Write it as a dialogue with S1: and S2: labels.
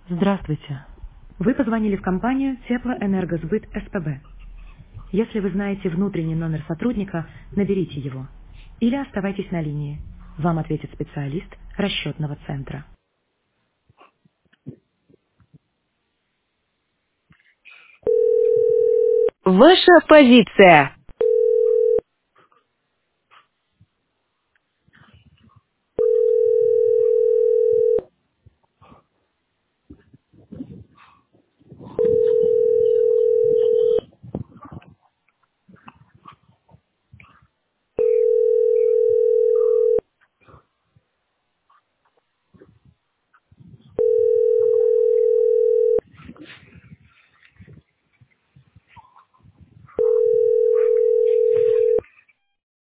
S1: Здравствуйте. Вы позвонили в компанию Теплоэнергосбыт СПБ. Если вы знаете внутренний номер сотрудника, наберите его. Или оставайтесь на линии. Вам ответит специалист расчетного центра.
S2: Ваша позиция.